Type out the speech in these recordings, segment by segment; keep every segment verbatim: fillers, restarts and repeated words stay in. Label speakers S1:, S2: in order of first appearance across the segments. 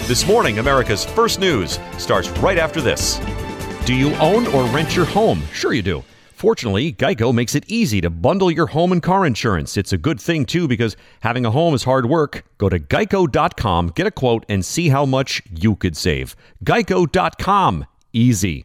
S1: This morning, America's First News starts right after this. Do you own or rent your home? Sure you do. Fortunately, Geico makes it easy to bundle your home and car insurance. It's a good thing, too, because having a home is hard work. Go to geico dot com, get a quote, and see how much you could save. geico dot com. Easy.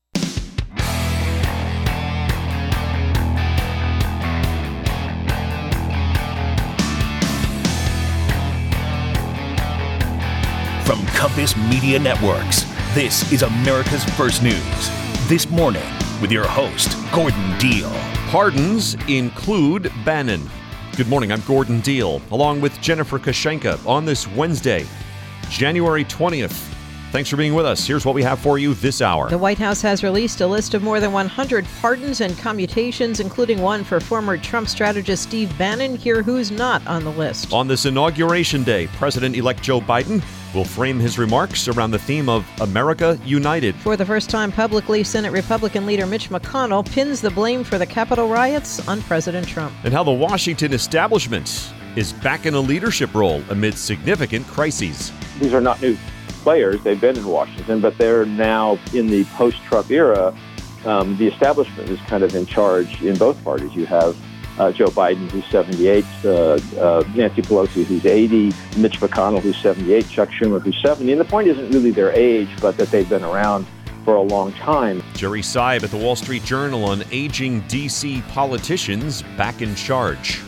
S2: From Compass Media Networks, this is America's First News. This morning, with your host, Gordon Deal.
S1: Pardons include Bannon. Good morning, I'm Gordon Deal, along with Jennifer Kashenka on this Wednesday, January twentieth. Thanks for being with us. Here's what we have for you this hour.
S3: The White House has released a list of more than one hundred pardons and commutations, including one for former Trump strategist Steve Bannon. Here who's not on the list.
S1: On this Inauguration Day, President-elect Joe Biden will frame his remarks around the theme of America United.
S3: For the first time publicly, Senate Republican leader Mitch McConnell pins the blame for the Capitol riots on President Trump.
S1: And how the Washington establishment is back in a leadership role amid significant crises.
S4: These are not new players. They've been in Washington, but they're now in the post-Trump era. Um, the establishment is kind of in charge in both parties. You have uh, Joe Biden, who's seventy-eight, uh, uh, Nancy Pelosi, who's eighty, Mitch McConnell, who's seventy-eight, Chuck Schumer, who's seventy. And the point isn't really their age, but that they've been around for a long time.
S1: Jerry Seib at the Wall Street Journal on aging D C politicians back in charge.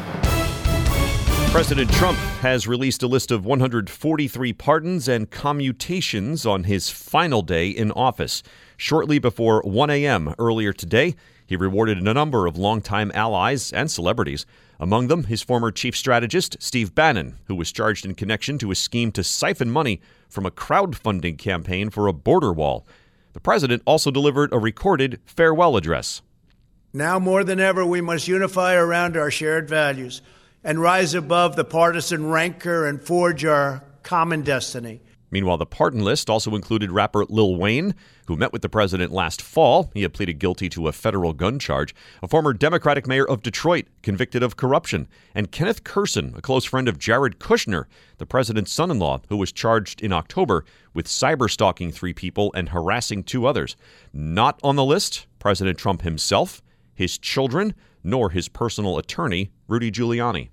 S1: President Trump has released a list of one hundred forty-three pardons and commutations on his final day in office. Shortly before one a.m. earlier today, he rewarded a number of longtime allies and celebrities. Among them, his former chief strategist, Steve Bannon, who was charged in connection to a scheme to siphon money from a crowdfunding campaign for a border wall. The president also delivered a recorded farewell address.
S5: Now more than ever, we must unify around our shared values and rise above the partisan rancor and forge our common destiny.
S1: Meanwhile, the pardon list also included rapper Lil Wayne, who met with the president last fall. He had pleaded guilty to a federal gun charge. A former Democratic mayor of Detroit, convicted of corruption. And Kenneth Kurson, a close friend of Jared Kushner, the president's son-in-law, who was charged in October with cyber-stalking three people and harassing two others. Not on the list, President Trump himself, his children, nor his personal attorney, Rudy Giuliani.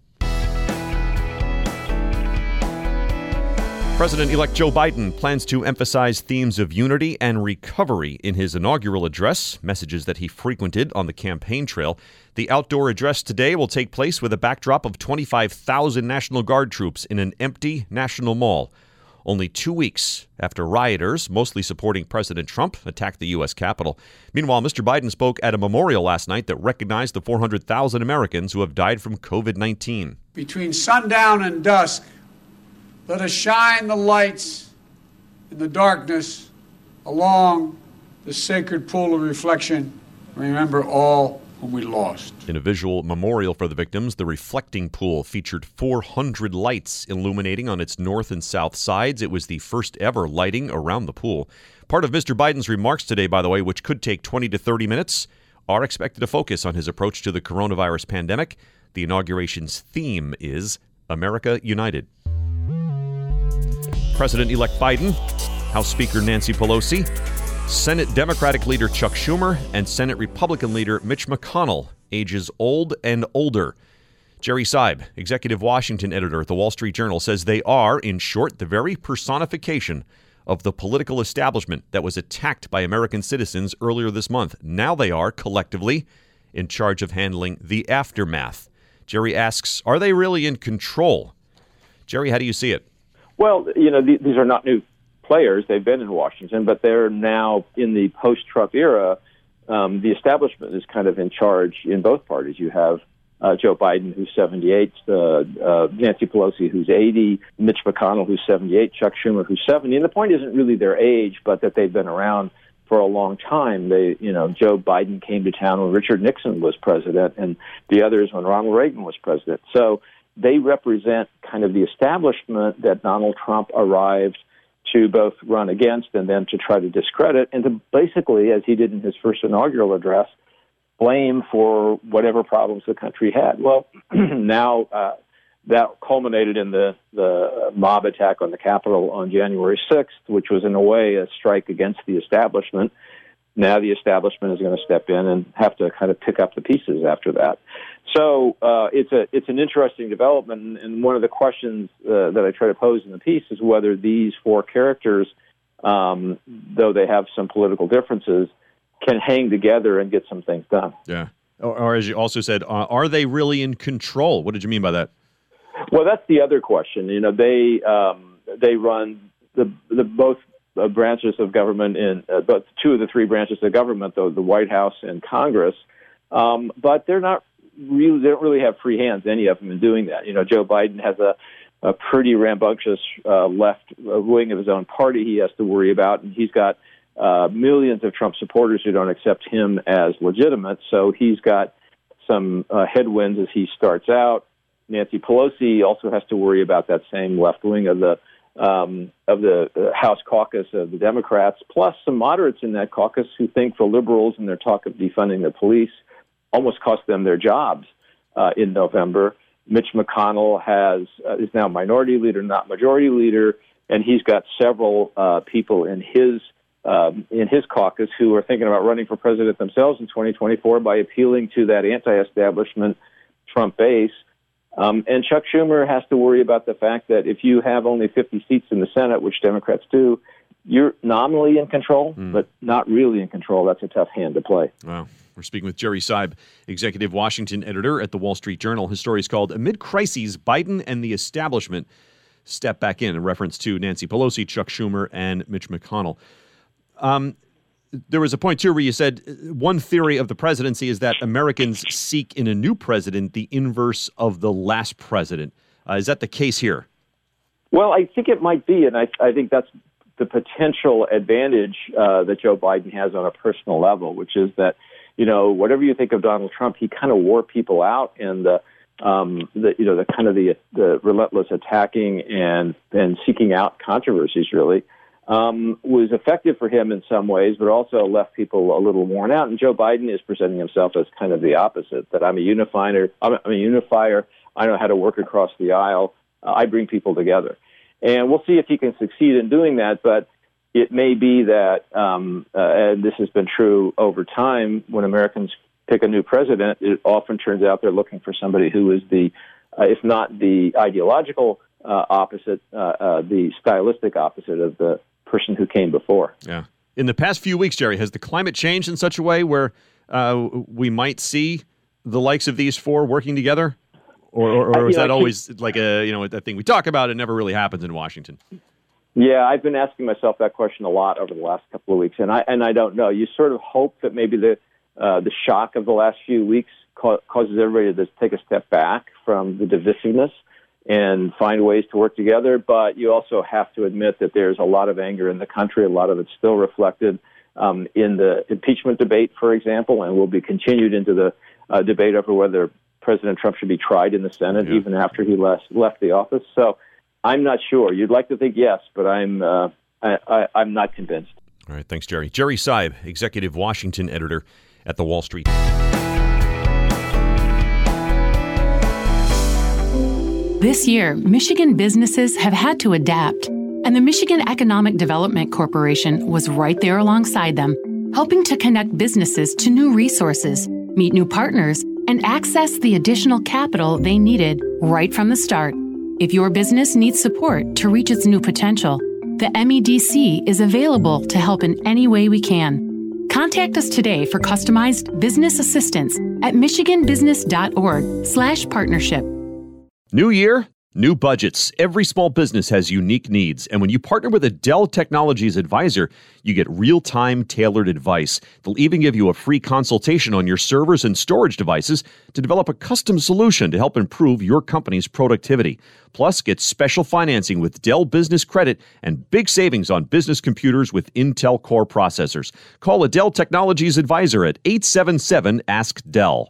S1: President-elect Joe Biden plans to emphasize themes of unity and recovery in his inaugural address, messages that he frequented on the campaign trail. The outdoor address today will take place with a backdrop of twenty-five thousand National Guard troops in an empty National Mall. Only two weeks after rioters, mostly supporting President Trump, attacked the U S Capitol. Meanwhile, Mister Biden spoke at a memorial last night that recognized the four hundred thousand Americans who have died from covid nineteen.
S6: Between sundown and dusk, let us shine the lights in the darkness along the sacred pool of reflection. Remember all whom we lost.
S1: In a visual memorial for the victims, the reflecting pool featured four hundred lights illuminating on its north and south sides. It was the first ever lighting around the pool. Part of Mister Biden's remarks today, by the way, which could take twenty to thirty minutes, are expected to focus on his approach to the coronavirus pandemic. The inauguration's theme is America United. President-elect Biden, House Speaker Nancy Pelosi, Senate Democratic leader Chuck Schumer, and Senate Republican leader Mitch McConnell, ages old and older. Jerry Seib, executive Washington editor at the Wall Street Journal, says they are, in short, the very personification of the political establishment that was attacked by American citizens earlier this month. Now they are, collectively, in charge of handling the aftermath. Jerry asks, are they really in control? Jerry, how do you see it?
S4: Well, you know, th- these are not new players. They've been in Washington, but they're now in the post-Trump era. Um, the establishment is kind of in charge in both parties. You have uh, Joe Biden, who's seventy-eight, uh, uh, Nancy Pelosi, who's eighty, Mitch McConnell, who's seventy-eight, Chuck Schumer, who's seventy. And the point isn't really their age, but that they've been around for a long time. They, you know, Joe Biden came to town when Richard Nixon was president, and the others when Ronald Reagan was president. So they represent kind of the establishment that Donald Trump arrived to both run against and then to try to discredit, and to basically, as he did in his first inaugural address, blame for whatever problems the country had. Well, now uh, that culminated in the, the mob attack on the Capitol on January sixth, which was in a way a strike against the establishment. Now the establishment is going to step in and have to kind of pick up the pieces after that. So uh, it's a it's an interesting development, and one of the questions uh, that I try to pose in the piece is whether these four characters, um, though they have some political differences, can hang together and get some things done.
S1: Yeah. Or, or as you also said, uh, are they really in control? What did you mean by that?
S4: Well, that's the other question. You know, they um, they run the the both uh, branches of government in uh, both two of the three branches of government, though the White House and Congress. Um, but they're not really they don't really have free hands, any of them, in doing that. You know, Joe Biden has a a pretty rambunctious uh, left wing of his own party he has to worry about, and he's got uh, millions of Trump supporters who don't accept him as legitimate. So he's got some uh, headwinds as he starts out. Nancy Pelosi also has to worry about that same left wing of the um, of the uh, House caucus of the Democrats, plus some moderates in that caucus who think the liberals and their talk of defunding the police almost cost them their jobs uh, in November. Mitch McConnell has uh, is now minority leader, not majority leader, and he's got several uh, people in his um, in his caucus who are thinking about running for president themselves in twenty twenty-four by appealing to that anti-establishment Trump base. Um, and Chuck Schumer has to worry about the fact that if you have only fifty seats in the Senate, which Democrats do, you're nominally in control, mm. but not really in control. That's a tough hand to play.
S1: Wow. We're speaking with Jerry Seib, executive Washington editor at the Wall Street Journal. His story is called Amid Crises, Biden and the Establishment Step Back In, in reference to Nancy Pelosi, Chuck Schumer, and Mitch McConnell. Um, there was a point, too, where you said one theory of the presidency is that Americans seek in a new president the inverse of the last president. Uh, is that the case here?
S4: Well, I think it might be, and I, I think that's the potential advantage uh, that Joe Biden has on a personal level, which is that, you know, whatever you think of Donald Trump, he kind of wore people out, and the, um, the you know, the kind of the, the relentless attacking and and seeking out controversies really um, was effective for him in some ways, but also left people a little worn out. And Joe Biden is presenting himself as kind of the opposite: that I'm a unifier, I'm a, I'm a unifier. I know how to work across the aisle. Uh, I bring people together, and we'll see if he can succeed in doing that. But it may be that, um, uh, and this has been true over time, when Americans pick a new president, it often turns out they're looking for somebody who is the, uh, if not the ideological uh, opposite, uh, uh, the stylistic opposite of the person who came before.
S1: Yeah. In the past few weeks, Jerry, has the climate changed in such a way where uh, we might see the likes of these four working together? Or, or, or is that always like a, you know, a thing we talk about and never really happens in Washington?
S4: Yeah, I've been asking myself that question a lot over the last couple of weeks, and I and I don't know. You sort of hope that maybe the uh, the shock of the last few weeks ca- causes everybody to take a step back from the divisiveness and find ways to work together. But you also have to admit that there's a lot of anger in the country. A lot of it's still reflected um, in the impeachment debate, for example, and will be continued into the uh, debate over whether President Trump should be tried in the Senate yeah. even after he left left the office. So I'm not sure. You'd like to think yes, but I'm uh, I, I, I'm not convinced.
S1: All right, thanks, Jerry. Jerry Seib, executive Washington editor at the Wall Street.
S7: This year, Michigan businesses have had to adapt, and the Michigan Economic Development Corporation was right there alongside them, helping to connect businesses to new resources, meet new partners, and access the additional capital they needed right from the start. If your business needs support to reach its new potential, the M E D C is available to help in any way we can. Contact us today for customized business assistance at michiganbusiness.org slash partnership.
S1: New year, new budgets. Every small business has unique needs, and when you partner with a Dell Technologies advisor, you get real-time tailored advice. They'll even give you a free consultation on your servers and storage devices to develop a custom solution to help improve your company's productivity. Plus, get special financing with Dell Business Credit and big savings on business computers with Intel Core processors. Call a Dell Technologies advisor at eight seven seven, ask Dell.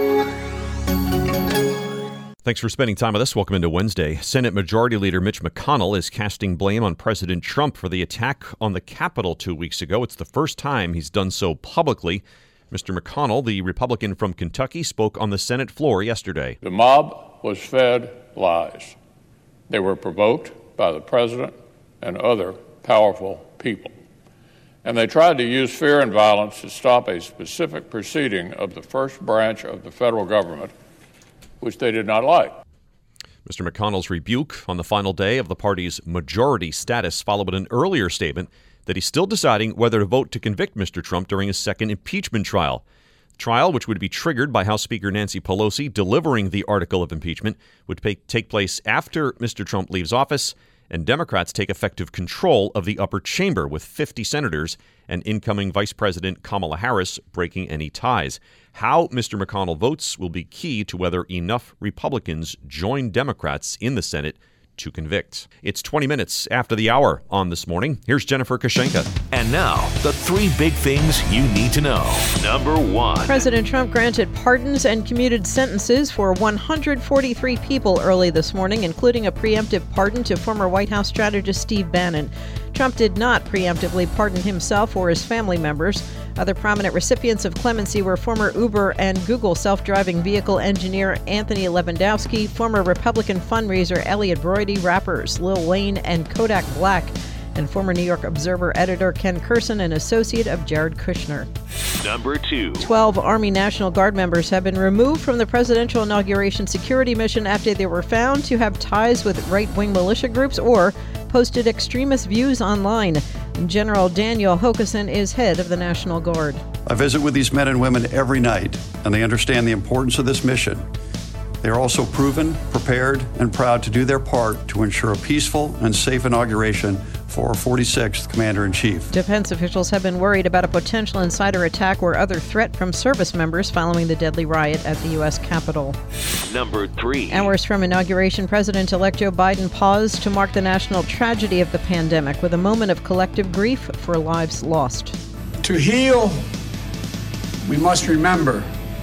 S1: Thanks for spending time with us. Welcome into Wednesday. Senate Majority Leader Mitch McConnell is casting blame on President Trump for the attack on the Capitol two weeks ago. It's the first time he's done so publicly. Mister McConnell, the Republican from Kentucky, spoke on the Senate floor yesterday.
S8: The mob was fed lies. They were provoked by the president and other powerful people. And they tried to use fear and violence to stop a specific proceeding of the first branch of the federal government, which they did not like.
S1: Mister McConnell's rebuke on the final day of the party's majority status followed an earlier statement that he's still deciding whether to vote to convict Mister Trump during his second impeachment trial. Trial, which would be triggered by House Speaker Nancy Pelosi delivering the article of impeachment, would pay, take place after Mister Trump leaves office and Democrats take effective control of the upper chamber with fifty senators and incoming Vice President Kamala Harris breaking any ties. How Mister McConnell votes will be key to whether enough Republicans join Democrats in the Senate to convict. It's twenty minutes after the hour on This Morning. Here's Jennifer Kashenka.
S2: And now, the three big things you need to know. Number one.
S3: President Trump granted pardons and commuted sentences for one hundred forty-three people early this morning, including a preemptive pardon to former White House strategist Steve Bannon. Trump did not preemptively pardon himself or his family members. Other prominent recipients of clemency were former Uber and Google self-driving vehicle engineer Anthony Lewandowski, former Republican fundraiser Elliot Broidy, rappers Lil Wayne and Kodak Black, and former New York Observer editor Ken Kurson, an associate of Jared Kushner.
S2: Number two.
S3: Twelve Army National Guard members have been removed from the presidential inauguration security mission after they were found to have ties with right-wing militia groups or posted extremist views online. General Daniel Hokanson is head of the National Guard.
S9: I visit with these men and women every night, and they understand the importance of this mission. They are also proven, prepared, and proud to do their part to ensure a peaceful and safe inauguration for our forty-sixth Commander-in-Chief.
S3: Defense officials have been worried about a potential insider attack or other threat from service members following the deadly riot at the U S Capitol.
S2: Number three.
S3: Hours from inauguration, President-elect Joe Biden paused to mark the national tragedy of the pandemic with a moment of collective grief for lives lost.
S6: To heal, we must remember.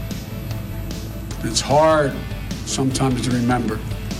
S6: It's hard sometimes to remember,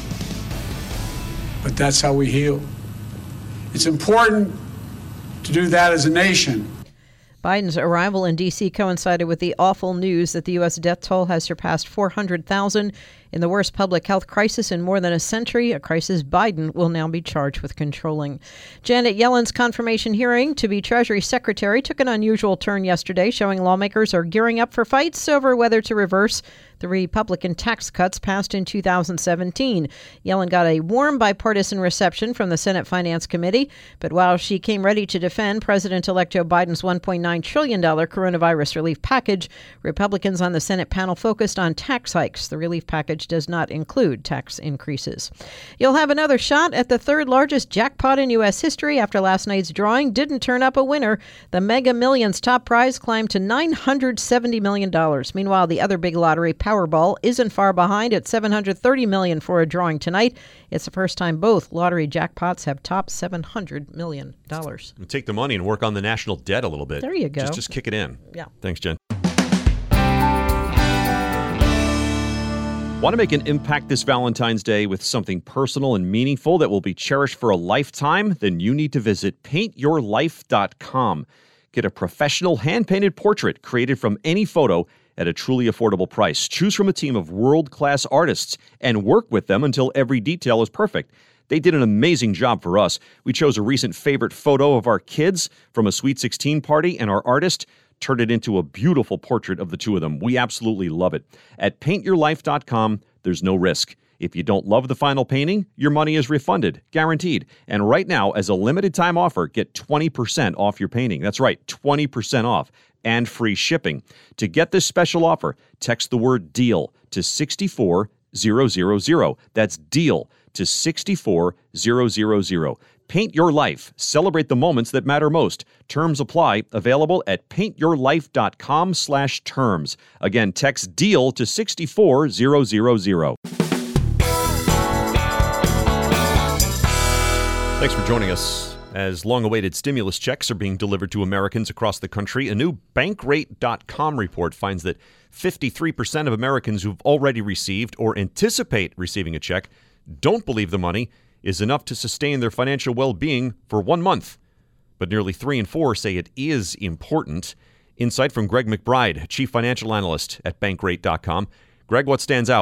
S6: but that's how we heal. It's important to do that as a nation.
S3: Biden's arrival in D C coincided with the awful news that the U S death toll has surpassed four hundred thousand. In the worst public health crisis in more than a century, a crisis Biden will now be charged with controlling. Janet Yellen's confirmation hearing to be Treasury Secretary took an unusual turn yesterday, showing lawmakers are gearing up for fights over whether to reverse the Republican tax cuts passed in two thousand seventeen. Yellen got a warm bipartisan reception from the Senate Finance Committee, but while she came ready to defend President-elect Joe Biden's one point nine trillion dollars coronavirus relief package, Republicans on the Senate panel focused on tax hikes. The relief package does not include tax increases. You'll have another shot at the third largest jackpot in U S history after last night's drawing didn't turn up a winner. The Mega Millions top prize climbed to nine hundred seventy million dollars. Meanwhile, the other big lottery, Powerball, isn't far behind at seven hundred thirty million dollars for a drawing tonight. It's the first time both lottery jackpots have topped seven hundred million dollars.
S1: Take the money and work on the national debt a little bit.
S3: There you go.
S1: Just, just kick it in.
S3: Yeah.
S1: Thanks, Jen. Want to make an impact this Valentine's Day with something personal and meaningful that will be cherished for a lifetime? Then you need to visit paint your life dot com. Get a professional hand-painted portrait created from any photo at a truly affordable price. Choose from a team of world-class artists and work with them until every detail is perfect. They did an amazing job for us. We chose a recent favorite photo of our kids from a Sweet sixteen party, and our artist turned it into a beautiful portrait of the two of them. We absolutely love it. At paint your life dot com, there's no risk. If you don't love the final painting, your money is refunded, guaranteed. And right now, as a limited time offer, get twenty percent off your painting. That's right, twenty percent off and free shipping. To get this special offer, text the word DEAL to six four zero zero zero. That's DEAL to six four zero zero zero. Paint your life. Celebrate the moments that matter most. Terms apply. Available at paint your life dot com slash terms. Again, text DEAL to six four zero zero zero. Thanks for joining us. As long-awaited stimulus checks are being delivered to Americans across the country, a new bankrate dot com report finds that fifty-three percent of Americans who've already received or anticipate receiving a check don't believe the money is enough to sustain their financial well-being for one month. But nearly three in four say it is important. Insight from Greg McBride, Chief Financial Analyst at bankrate dot com. Greg, what stands out?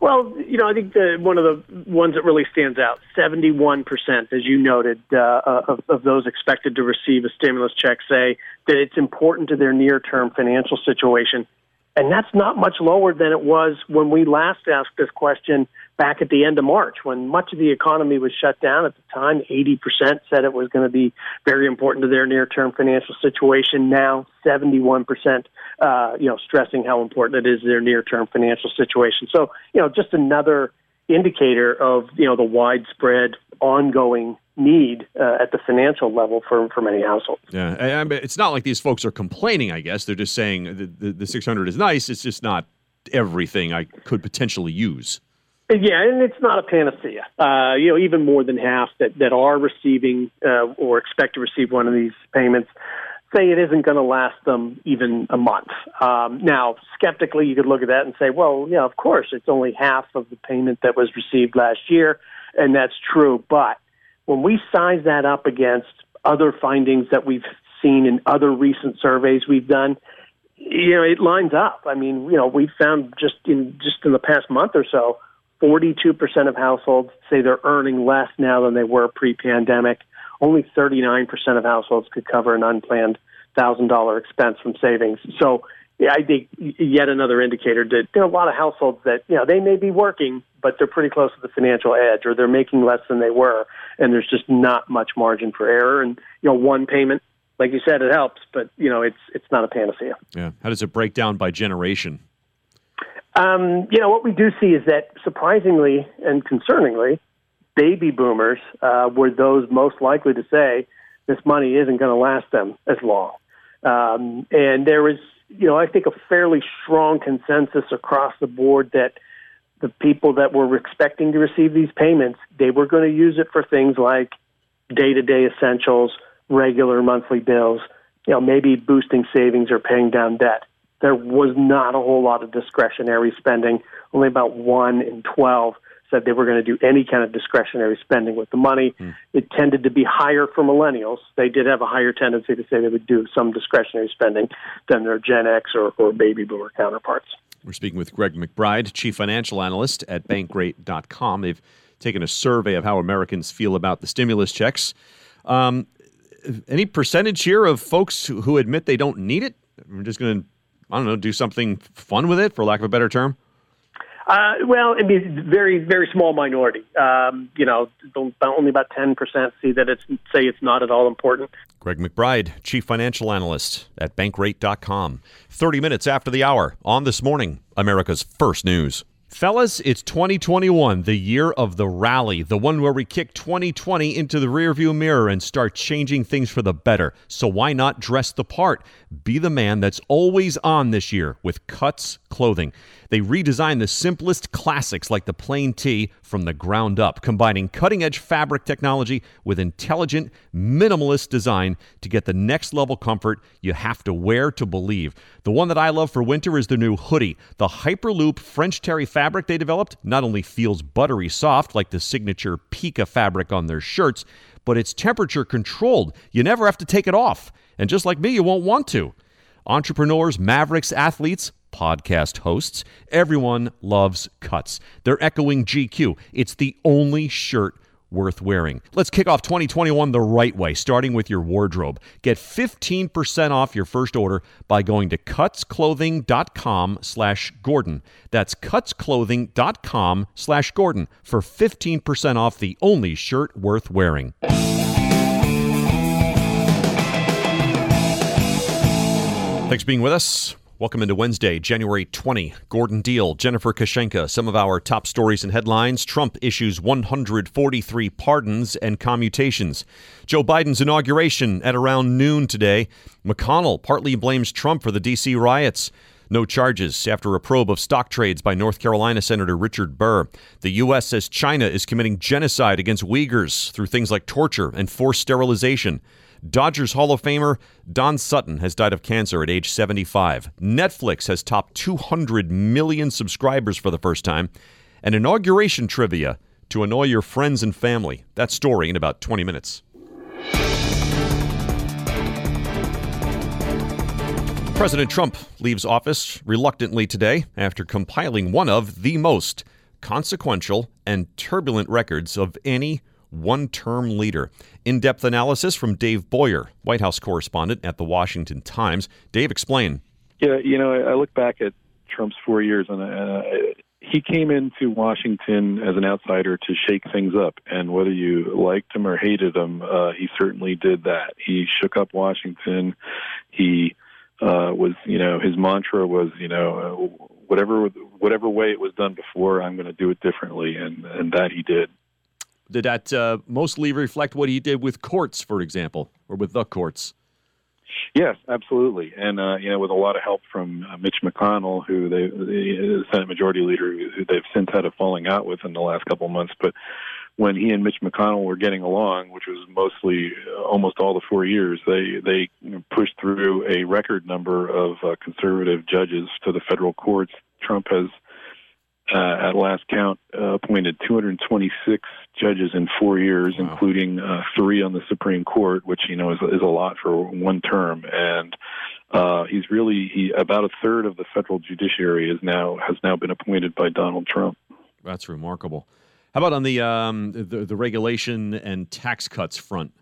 S10: Well, you know, I think the, one of the ones that really stands out, seventy-one percent, as you noted, uh, of, of those expected to receive a stimulus check say that it's important to their near-term financial situation. And that's not much lower than it was when we last asked this question back at the end of March, when much of the economy was shut down. At the time, eighty percent said it was going to be very important to their near-term financial situation. Now, seventy-one percent, uh, you know, stressing how important it is to their near-term financial situation. So, you know, just another indicator of, you know, the widespread ongoing need uh, at the financial level for, for many households.
S1: Yeah, I mean, it's not like these folks are complaining, I guess. They're just saying the, the, the six hundred is nice. It's just not everything I could potentially use.
S10: Yeah, and it's not a panacea. Uh, you know, even more than half that, that are receiving uh, or expect to receive one of these payments say it isn't going to last them even a month. Um, now, skeptically, you could look at that and say, well, yeah, of course, it's only half of the payment that was received last year, and that's true. But when we size that up against other findings that we've seen in other recent surveys we've done, you know, it lines up. I mean, you know, we've found just in just in the past month or so, forty-two percent of households say they're earning less now than they were pre-pandemic. Only thirty-nine percent of households could cover an unplanned one thousand dollars expense from savings. So yeah, I think yet another indicator that there are a lot of households that, you know, they may be working, but they're pretty close to the financial edge, or they're making less than they were, and there's just not much margin for error. And, you know, one payment, like you said, it helps, but, you know, it's it's not a panacea.
S1: Yeah. How does it break down by generation?
S10: Um, you know, what we do see is that surprisingly and concerningly, baby boomers uh, were those most likely to say this money isn't going to last them as long. Um, and there was, you know, I think a fairly strong consensus across the board that the people that were expecting to receive these payments, they were going to use it for things like day-to-day essentials, regular monthly bills, you know, maybe boosting savings or paying down debt. There was not a whole lot of discretionary spending. Only about one in twelve said they were going to do any kind of discretionary spending with the money. Mm. It tended to be higher for millennials. They did have a higher tendency to say they would do some discretionary spending than their Gen X or, or baby boomer counterparts.
S1: We're speaking with Greg McBride, Chief Financial Analyst at Bankrate dot com. They've taken a survey of how Americans feel about the stimulus checks. Um, any percentage here of folks who, who admit they don't need it? I'm just going to, I don't know, do something fun with it, for lack of a better term?
S10: Uh, well, I mean, very, very small minority. Um, you know, only about ten percent see that it's say it's not at all important.
S1: Greg McBride, Chief Financial Analyst at Bankrate dot com. thirty minutes after the hour on This Morning, America's First News. Fellas, it's twenty twenty-one, the year of the rally, the one where we kick twenty twenty into the rearview mirror and start changing things for the better. So why not dress the part? Be the man that's always on this year with Cuts Clothing. They redesigned the simplest classics like the plain tee from the ground up, combining cutting-edge fabric technology with intelligent, minimalist design to get the next level comfort you have to wear to believe. The one that I love for winter is their new hoodie. The Hyperloop French terry fabric they developed not only feels buttery soft like the signature Pika fabric on their shirts, but it's temperature controlled. You never have to take it off. And just like me, you won't want to. Entrepreneurs, mavericks, athletes, podcast hosts, everyone loves Cuts. They're echoing G Q. It's the only shirt worth wearing. Let's kick off twenty twenty-one the right way, starting with your wardrobe. Get fifteen percent off your first order by going to cutsclothing.com slash Gordon. That's cutsclothing.com slash Gordon for fifteen percent off the only shirt worth wearing. Thanks for being with us. Welcome into Wednesday, January twentieth. Gordon Deal, Jennifer Kashenka, some of our top stories and headlines. Trump issues one hundred forty-three pardons and commutations. Joe Biden's inauguration at around noon today. McConnell partly blames Trump for the D C riots. No charges after a probe of stock trades by North Carolina Senator Richard Burr. The U S says China is committing genocide against Uyghurs through things like torture and forced sterilization. Dodgers Hall of Famer Don Sutton has died of cancer at age seventy-five. Netflix has topped two hundred million subscribers for the first time. And inauguration trivia to annoy your friends and family. That story in about twenty minutes. President Trump leaves office reluctantly today after compiling one of the most consequential, and turbulent records of any one-term leader. In-depth analysis from Dave Boyer, White House correspondent at The Washington Times. Dave, explain.
S11: Yeah, you know, I look back at Trump's four years, and uh, he came into Washington as an outsider to shake things up. And whether you liked him or hated him, uh, he certainly did that. He shook up Washington. He uh, was, you know, his mantra was, you know, uh, whatever whatever way it was done before, I'm going to do it differently, and, and that he did.
S1: Did that uh, mostly reflect what he did with courts, for example, or with the courts?
S11: Yes, absolutely, and uh, you know, with a lot of help from uh, Mitch McConnell, who they, the Senate Majority Leader, who they've since had a falling out with in the last couple of months. But when he and Mitch McConnell were getting along, which was mostly uh, almost all the four years, they they pushed through a record number of uh, conservative judges to the federal courts. Trump has, uh, at last count, uh, appointed two hundred twenty-six judges in four years, wow. including uh, three on the Supreme Court, which, you know, is, is a lot for one term. And uh, he's really he, about a third of the federal judiciary is now has now been appointed by Donald Trump.
S1: That's remarkable. How about on the um, the, the regulation and tax cuts front?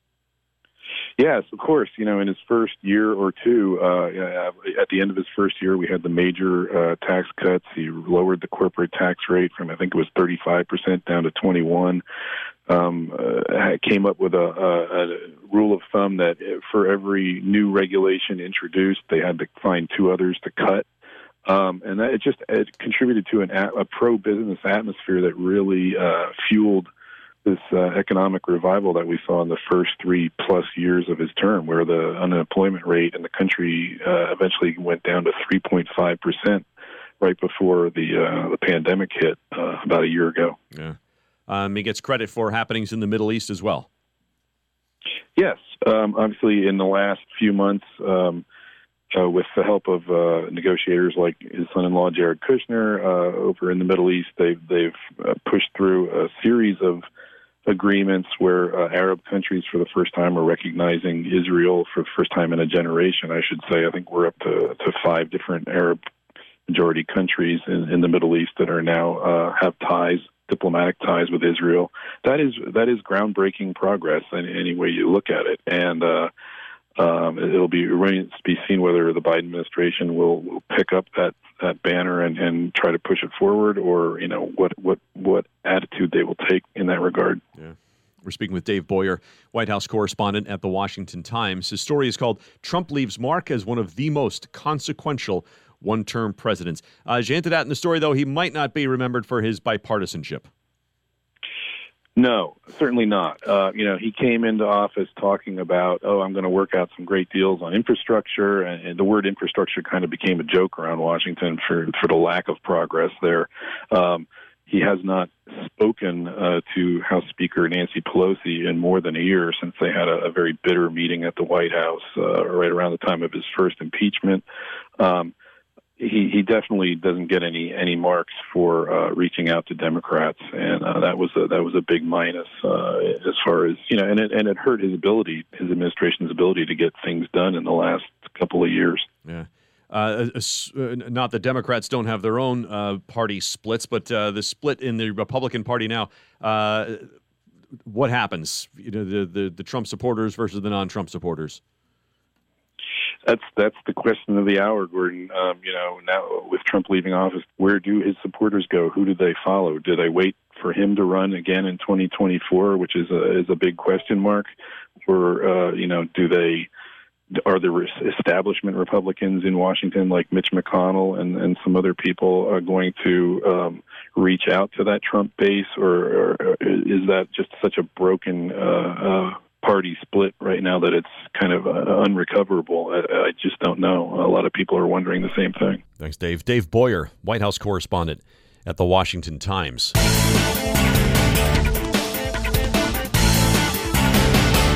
S11: Yes, of course. You know, in his first year or two, uh, at the end of his first year, we had the major uh, tax cuts. He lowered the corporate tax rate from, I think it was thirty-five percent down to twenty-one. Um, uh, came up with a, a, a rule of thumb that for every new regulation introduced, they had to find two others to cut. Um, and that it just it contributed to an, a pro-business atmosphere that really uh, fueled this uh, economic revival that we saw in the first three plus years of his term, where the unemployment rate in the country uh, eventually went down to three point five percent right before the uh, the pandemic hit uh, about a year ago.
S1: Yeah, um, he gets credit for happenings in the Middle East as well.
S11: Yes, um, obviously in the last few months, um, uh, with the help of uh, negotiators like his son-in-law Jared Kushner uh, over in the Middle East, they've they've uh, pushed through a series of agreements where uh, Arab countries for the first time are recognizing Israel for the first time in a generation, I should say. I think we're up to, to five different Arab majority countries in, in the Middle East that are now uh, have ties, diplomatic ties with Israel. That is that is groundbreaking progress in any way you look at it. And uh, um, it'll be remains to be seen whether the Biden administration will, will pick up that that banner and, and try to push it forward, or, you know, what, what, what attitude they will take in that regard.
S1: Yeah. We're speaking with Dave Boyer, White House correspondent at The Washington Times. His story is called Trump Leaves Mark as One of the Most Consequential One-Term Presidents. Uh, as you hinted at in the story, though, he might not be remembered for his bipartisanship.
S11: No, certainly not. Uh, you know, he came into office talking about, oh, I'm going to work out some great deals on infrastructure, and, and the word infrastructure kind of became a joke around Washington for, for the lack of progress there. Um, he has not spoken uh, to House Speaker Nancy Pelosi in more than a year since they had a, a very bitter meeting at the White House uh, right around the time of his first impeachment. Um, He, he definitely doesn't get any any marks for uh, reaching out to Democrats, and uh, that was a, that was a big minus uh, as far as, you know, and it and it hurt his ability, his administration's ability to get things done in the last couple of years.
S1: Yeah, uh, not that Democrats don't have their own uh, party splits, but uh, the split in the Republican Party now. Uh, what happens? You know, the, the the Trump supporters versus the non-Trump supporters.
S11: That's that's the question of the hour, Gordon. Um, you know, now with Trump leaving office, where do his supporters go? Who do they follow? Do they wait for him to run again in twenty twenty-four, which is a is a big question mark, or uh, you know, do they are the establishment Republicans in Washington like Mitch McConnell and, and some other people are going to um, reach out to that Trump base, or, or is that just such a broken uh, uh, party split right now that it's kind of uh, unrecoverable? I, I just don't know. A lot of people are wondering the same thing.
S1: Thanks, Dave. Dave Boyer, White House correspondent at The Washington Times.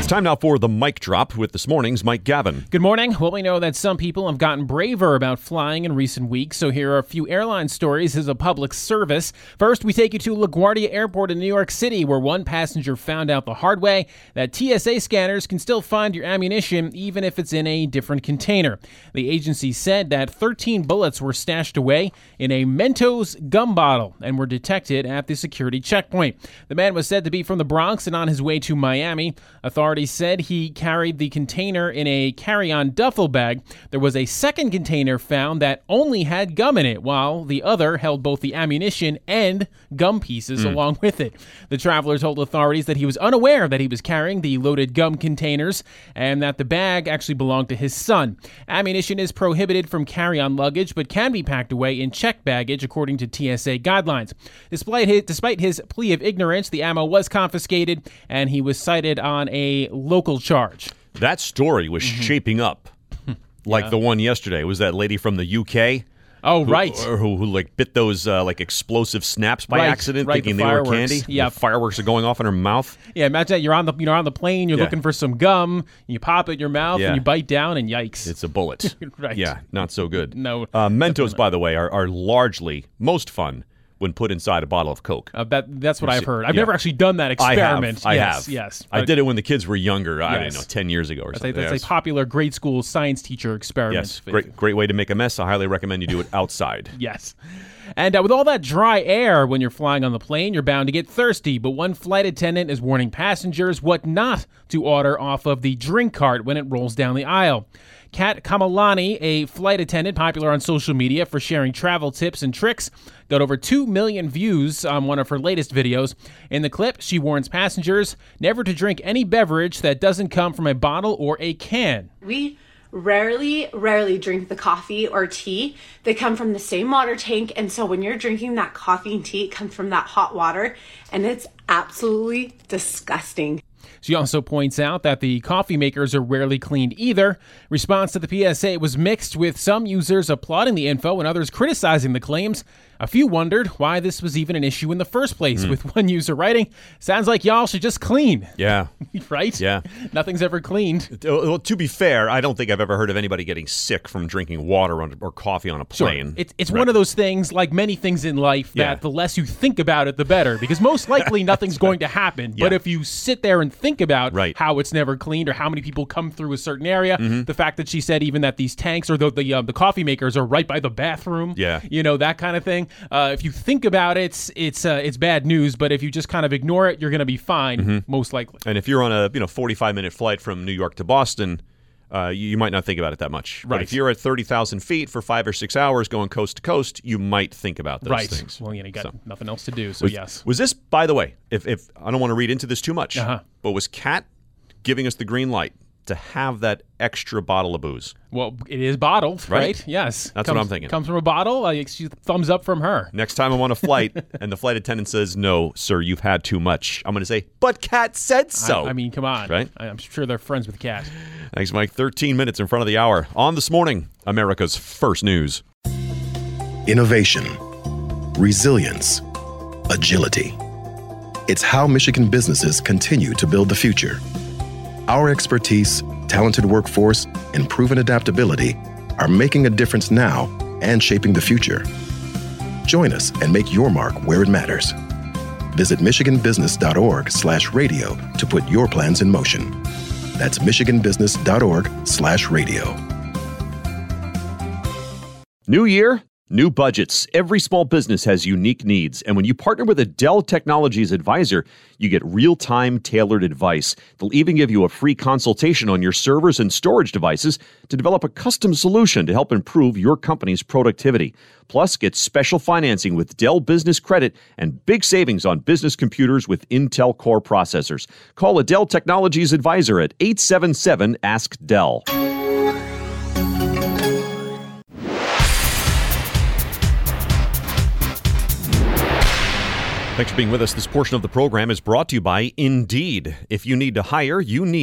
S1: It's time now for the mic drop with this morning's Mike Gavin.
S12: Good morning. Well, we know that some people have gotten braver about flying in recent weeks, so here are a few airline stories as a public service. First, we take you to LaGuardia Airport in New York City, where one passenger found out the hard way that T S A scanners can still find your ammunition even if it's in a different container. The agency said that thirteen bullets were stashed away in a Mentos gum bottle and were detected at the security checkpoint. The man was said to be from the Bronx and on his way to Miami. Authorities said he carried the container in a carry-on duffel bag. There was a second container found that only had gum in it, while the other held both the ammunition and gum pieces mm. along with it. The traveler told authorities that he was unaware that he was carrying the loaded gum containers and that the bag actually belonged to his son. Ammunition is prohibited from carry-on luggage but can be packed away in checked baggage according to T S A guidelines. Despite his, despite his plea of ignorance, the ammo was confiscated and he was cited on a local charge.
S1: That story was mm-hmm. shaping up like yeah. the one yesterday. Was that lady from the U K?
S12: Oh,
S1: who,
S12: right.
S1: Who, who, who like bit those uh, like explosive snaps by
S12: right,
S1: accident,
S12: right,
S1: thinking
S12: the
S1: they were candy.
S12: Yeah,
S1: the fireworks are going off in her mouth.
S12: Yeah, imagine that you're on the you're on the plane, you're yeah. looking for some gum, you pop it in your mouth,
S1: yeah.
S12: and you bite down, and yikes,
S1: it's a bullet.
S12: Right?
S1: Yeah, not so good.
S12: No.
S1: Uh, Mentos, by the way, are, are largely most fun when put inside a bottle of Coke.
S12: Uh, that that's what I've heard. I've yeah. never actually done that experiment.
S1: I have. I
S12: yes,
S1: have.
S12: Yes.
S1: I did it when the kids were younger. I
S12: yes.
S1: don't know, ten years ago or
S12: that's
S1: something.
S12: A, that's
S1: yes.
S12: a popular grade school science teacher experiment.
S1: Yes, great, great way to make a mess. I highly recommend you do it outside.
S12: Yes. And uh, with all that dry air when you're flying on the plane, you're bound to get thirsty. But one flight attendant is warning passengers what not to order off of the drink cart when it rolls down the aisle. Kat Kamalani, a flight attendant popular on social media for sharing travel tips and tricks, got over two million views on one of her latest videos. In the clip, she warns passengers never to drink any beverage that doesn't come from a bottle or a can.
S13: We rarely, rarely drink the coffee or tea. They come from the same water tank, and so when you're drinking that coffee and tea, it comes from that hot water, and it's absolutely disgusting.
S12: She also points out that the coffee makers are rarely cleaned either. Response to the P S A was mixed, with some users applauding the info and others criticizing the claims. A few wondered why this was even an issue in the first place, mm. with one user writing, "Sounds like y'all should just clean."
S1: Yeah.
S12: Right?
S1: Yeah.
S12: Nothing's ever cleaned.
S1: Well, to be fair, I don't think I've ever heard of anybody getting sick from drinking water on, or coffee on a plane.
S12: Sure. It's, it's
S1: right.
S12: one of those things, like many things in life, that
S1: yeah.
S12: the less you think about it, the better, because most likely nothing's going to happen.
S1: Yeah.
S12: But if you sit there and think about
S1: right.
S12: how it's never cleaned or how many people come through a certain area,
S1: mm-hmm.
S12: the fact that she said even that these tanks or the the, um, the coffee makers are right by the bathroom,
S1: yeah.
S12: you know, that kind of thing. Uh, if you think about it, it's it's, uh, it's bad news, but if you just kind of ignore it, you're going to be fine, mm-hmm. most likely.
S1: And if you're on a you know forty-five minute flight from New York to Boston, uh, you, you might not think about it that much.
S12: Right.
S1: But if you're at thirty thousand feet for five or six hours going coast to coast, you might think about those
S12: right.
S1: things.
S12: Well, you know, you got
S1: so.
S12: nothing else to do, so
S1: was,
S12: yes.
S1: Was this, by the way, if, if I don't want to read into this too much,
S12: uh-huh.
S1: but was Kat giving us the green light to have that extra bottle of booze?
S12: Well, it is bottled, right? right? Yes.
S1: That's
S12: comes,
S1: what I'm thinking.
S12: Comes from a bottle. Uh, thumbs up from her.
S1: Next time I'm on a flight and the flight attendant says, "No, sir, you've had too much," I'm going to say, "But Kat said so."
S12: I, I mean, come on.
S1: Right?
S12: I'm sure they're friends with Kat.
S1: Thanks, Mike. thirteen minutes in front of the hour. On This Morning, America's first news.
S14: Innovation, resilience, agility. It's how Michigan businesses continue to build the future. Our expertise, talented workforce, and proven adaptability are making a difference now and shaping the future. Join us and make your mark where it matters. Visit michiganbusiness.org slash radio to put your plans in motion. That's michiganbusiness.org slash radio.
S1: New year, new budgets. Every small business has unique needs, and when you partner with a Dell Technologies advisor, you get real-time tailored advice. They'll even give you a free consultation on your servers and storage devices to develop a custom solution to help improve your company's productivity. Plus, get special financing with Dell Business Credit and big savings on business computers with Intel Core processors. Call a Dell Technologies advisor at eight seven seven, ask Dell. Thanks for being with us. This portion of the program is brought to you by Indeed. If you need to hire, you need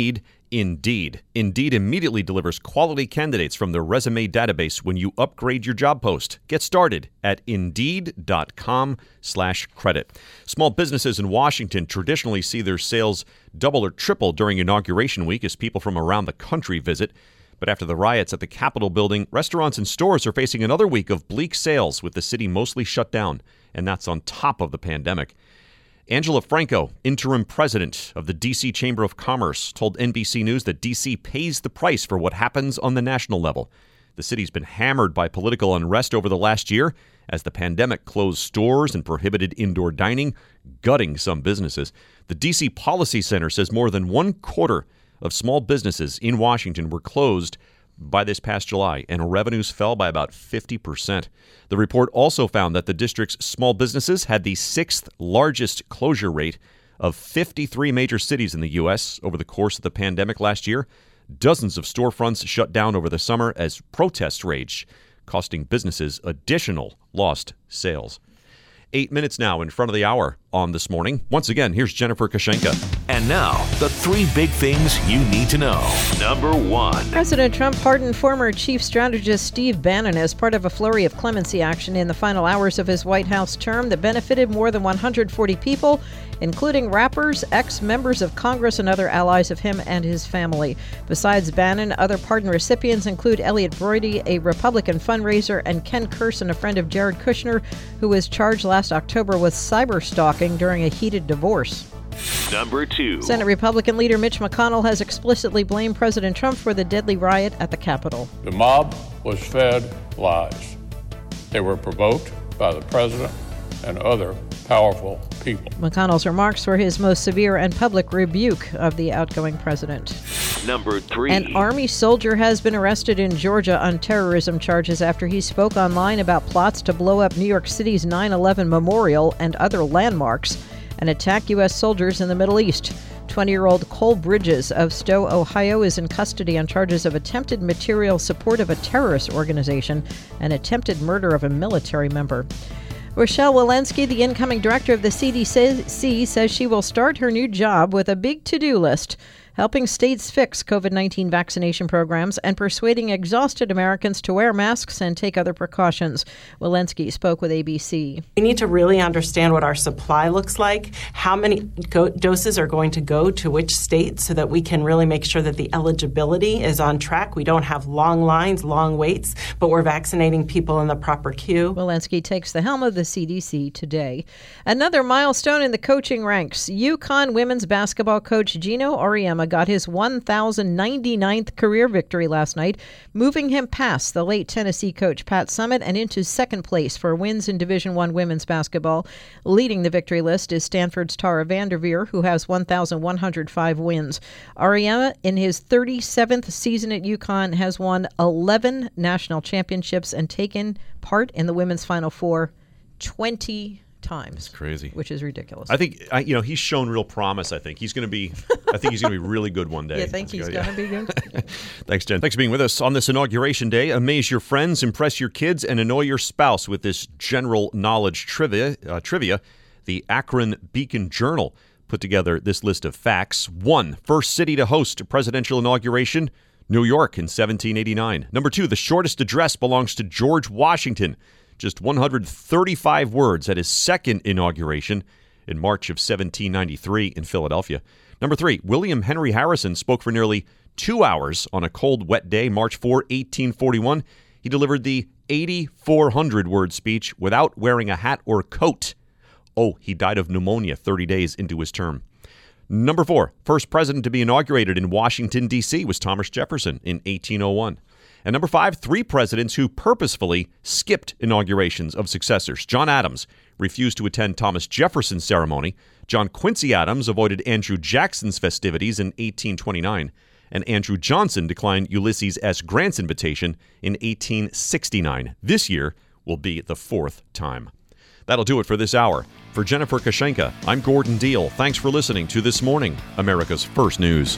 S1: Indeed. Indeed immediately delivers quality candidates from their resume database when you upgrade your job post. Get started at Indeed.com slash credit. Small businesses in Washington traditionally see their sales double or triple during Inauguration Week as people from around the country visit. But after the riots at the Capitol building, restaurants and stores are facing another week of bleak sales with the city mostly shut down. And that's on top of the pandemic. Angela Franco, interim president of the D C Chamber of Commerce, told N B C News that D C pays the price for what happens on the national level. The city's been hammered by political unrest over the last year as the pandemic closed stores and prohibited indoor dining, gutting some businesses. The D C Policy Center says more than one quarter of small businesses in Washington were closed by this past July, and revenues fell by about fifty percent. The report also found that the district's small businesses had the sixth largest closure rate of fifty-three major cities in the U S over the course of the pandemic last year. Dozens of storefronts shut down over the summer as protests raged, costing businesses additional lost sales. Eight minutes now in front of the hour on This Morning. Once again, here's Jennifer Kashenka.
S2: And now, the three big things you need to know. Number one.
S3: President Trump pardoned former chief strategist Steve Bannon as part of a flurry of clemency action in the final hours of his White House term that benefited more than one hundred forty people, including rappers, ex-members of Congress, and other allies of him and his family. Besides Bannon, other pardon recipients include Elliot Broidy, a Republican fundraiser, and Ken Kurson, a friend of Jared Kushner, who was charged last October with cyberstalking during a heated divorce.
S2: Number two.
S3: Senate Republican leader Mitch McConnell has explicitly blamed President Trump for the deadly riot at the Capitol.
S8: The mob was fed lies. They were provoked by the president and other powerful people.
S3: McConnell's remarks were his most severe and public rebuke of the outgoing president.
S2: Number three.
S3: An Army soldier has been arrested in Georgia on terrorism charges after he spoke online about plots to blow up New York City's nine eleven memorial and other landmarks and attack U S soldiers in the Middle East. twenty-year-old Cole Bridges of Stowe, Ohio, is in custody on charges of attempted material support of a terrorist organization and attempted murder of a military member. Rochelle Walensky, the incoming director of the C D C, says she will start her new job with a big to-do list, helping states fix COVID nineteen vaccination programs and persuading exhausted Americans to wear masks and take other precautions. Walensky spoke with A B C.
S15: We need to really understand what our supply looks like, how many go- doses are going to go to which state so that we can really make sure that the eligibility is on track. We don't have long lines, long waits, but we're vaccinating people in the proper queue.
S3: Walensky takes the helm of the C D C today. Another milestone in the coaching ranks. UConn women's basketball coach Gino Auriemma got his one thousand ninety-ninth career victory last night, moving him past the late Tennessee coach Pat Summitt and into second place for wins in Division One women's basketball. Leading the victory list is Stanford's Tara Vanderveer, who has one thousand one hundred five wins. Auriemma, in his thirty-seventh season at UConn, has won eleven national championships and taken part in the women's Final Four twenty times.
S1: That's crazy.
S3: Which is ridiculous.
S1: I think, I, you know, he's shown real promise, I think. He's going to be, I think he's going to be really good one day.
S3: You think he's going to be good?
S1: Thanks, Jen. Thanks for being with us on this Inauguration Day. Amaze your friends, impress your kids, and annoy your spouse with this general knowledge trivia. Uh, trivia. The Akron Beacon Journal put together this list of facts. One, first city to host a presidential inauguration, New York in seventeen eighty-nine. Number two, the shortest address belongs to George Washington. Just one hundred thirty-five words at his second inauguration in March of seventeen ninety-three in Philadelphia. Number three, William Henry Harrison spoke for nearly two hours on a cold, wet day, March fourth, eighteen forty-one. He delivered the eighty-four hundred word speech without wearing a hat or coat. Oh, he died of pneumonia thirty days into his term. Number four, first president to be inaugurated in Washington, D C was Thomas Jefferson in eighteen oh one. And number five, three presidents who purposefully skipped inaugurations of successors. John Adams refused to attend Thomas Jefferson's ceremony. John Quincy Adams avoided Andrew Jackson's festivities in eighteen twenty-nine. And Andrew Johnson declined Ulysses S. Grant's invitation in eighteen sixty-nine. This year will be the fourth time. That'll do it for this hour. For Jennifer Kashenka, I'm Gordon Deal. Thanks for listening to This Morning, America's First News.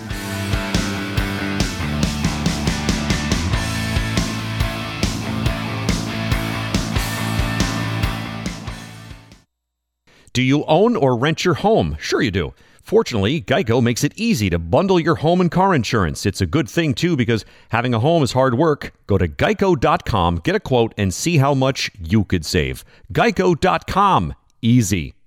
S1: Do you own or rent your home? Sure you do. Fortunately, Geico makes it easy to bundle your home and car insurance. It's a good thing, too, because having a home is hard work. Go to geico dot com, get a quote, and see how much you could save. geico dot com. Easy.